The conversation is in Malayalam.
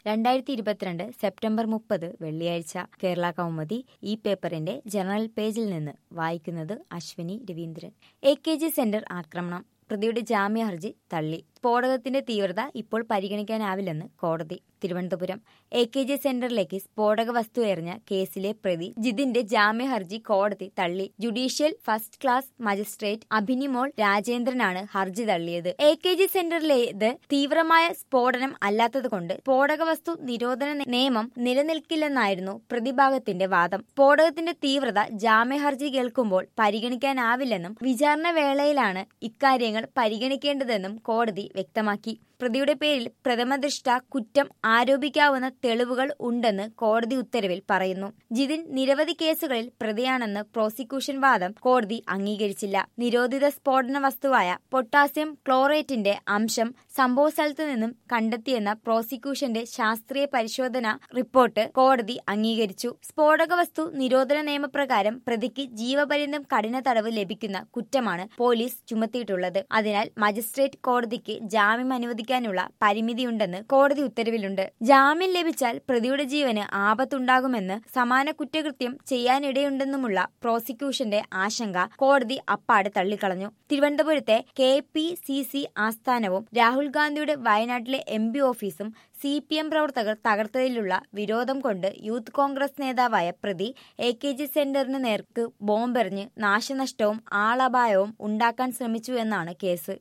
2022 സെപ്റ്റംബർ 30 വെള്ളിയാഴ്ച കേരള കൗമുദി ഈ പേപ്പറിന്റെ ജനറൽ പേജിൽ നിന്ന് വായിക്കുന്നത് അശ്വിനി രവീന്ദ്രൻ. AKG സെന്റർ ആക്രമണം, പ്രതിയുടെ ജാമ്യ ഹർജി തള്ളി. സ്ഫോടകത്തിന്റെ തീവ്രത ഇപ്പോൾ പരിഗണിക്കാനാവില്ലെന്ന് കോടതി. തിരുവനന്തപുരം AKG സെന്ററിലേക്ക് സ്ഫോടക വസ്തു എറിഞ്ഞ കേസിലെ പ്രതി ജിതിന്റെ ജാമ്യ ഹർജി കോടതി തള്ളി. Judicial first class magistrate Abhinimol രാജേന്ദ്രനാണ് ഹർജി തള്ളിയത്. AKG സെന്ററിലേത് തീവ്രമായ സ്ഫോടനം അല്ലാത്തതുകൊണ്ട് സ്ഫോടക വസ്തു നിരോധന നിയമം നിലനിൽക്കില്ലെന്നായിരുന്നു പ്രതിഭാഗത്തിന്റെ വാദം. സ്ഫോടകത്തിന്റെ തീവ്രത ജാമ്യ ഹർജി കേൾക്കുമ്പോൾ പരിഗണിക്കാനാവില്ലെന്നും വിചാരണ വേളയിലാണ് ഇക്കാര്യങ്ങൾ പരിഗണിക്കേണ്ടതെന്നും കോടതി വ്യക്തമാക്കി. പ്രതിയുടെ പേരിൽ പ്രഥമദൃഷ്ട കുറ്റം ആരോപിക്കാവുന്ന തെളിവുകൾ ഉണ്ടെന്ന് കോടതി ഉത്തരവിൽ പറയുന്നു. ജിതിൻ നിരവധി കേസുകളിൽ പ്രതിയാണെന്ന് പ്രോസിക്യൂഷൻ വാദം കോടതി അംഗീകരിച്ചില്ല. നിരോധിത സ്ഫോടന വസ്തുവായ പൊട്ടാസ്യം ക്ലോറേറ്റിന്റെ അംശം സംഭവസ്ഥലത്തു നിന്നും കണ്ടെത്തിയെന്ന പ്രോസിക്യൂഷന്റെ ശാസ്ത്രീയ പരിശോധന റിപ്പോർട്ട് കോടതി അംഗീകരിച്ചു. സ്ഫോടക വസ്തു നിരോധന നിയമപ്രകാരം പ്രതിക്ക് ജീവപര്യന്തം കഠിന തടവ് ലഭിക്കുന്ന കുറ്റമാണ് പോലീസ് ചുമത്തിയിട്ടുള്ളത്. അതിനാൽ മജിസ്ട്രേറ്റ് കോടതിക്ക് ജാമ്യം അനുവദിക്കാനുള്ള പരിമിതിയുണ്ടെന്ന് കോടതി ഉത്തരവിലുണ്ട്. ജാമ്യം ലഭിച്ചാൽ പ്രതിയുടെ ജീവന് ആപത്തുണ്ടാകുമെന്ന് സമാന കുറ്റകൃത്യം ചെയ്യാനിടയുണ്ടെന്നുമുള്ള പ്രോസിക്യൂഷന്റെ ആശങ്ക കോടതി അപ്പാടെ തള്ളിക്കളഞ്ഞു. തിരുവനന്തപുരത്തെ KPCC ആസ്ഥാനവും രാഹുൽ ഗാന്ധിയുടെ വയനാട്ടിലെ MP ഓഫീസും CPM പ്രവർത്തകർ തകർത്തതിലുള്ള വിരോധം കൊണ്ട് യൂത്ത് കോൺഗ്രസ് നേതാവായ പ്രതി AKG സെന്ററിന് നേർക്ക് ബോംബെറിഞ്ഞ് നാശനഷ്ടവും ആളപായവും ഉണ്ടാക്കാൻ ശ്രമിച്ചു എന്നാണ് കേസ്.